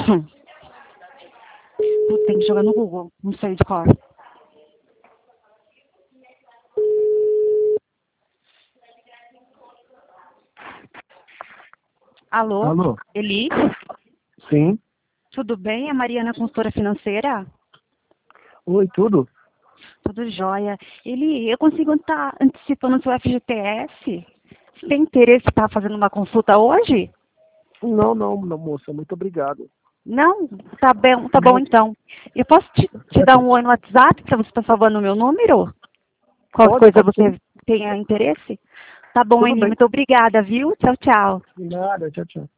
Tem que jogar no Google, não sei de cor. Alô? Alô? Eli? Sim. Tudo bem? É a Mariana, consultora financeira? Oi, tudo? Tudo jóia. Eli, eu consigo estar antecipando o seu FGTS? Você tem interesse em estar fazendo uma consulta hoje? Não, moça, muito obrigado. Não? Tá bom então. Eu posso te dar um oi no WhatsApp, se você está salvando o meu número? Qualquer coisa Pode sim. você tenha interesse? Tá bom, Tudo Eli, bem. muito obrigada, viu? Tchau, tchau. De nada, tchau, tchau.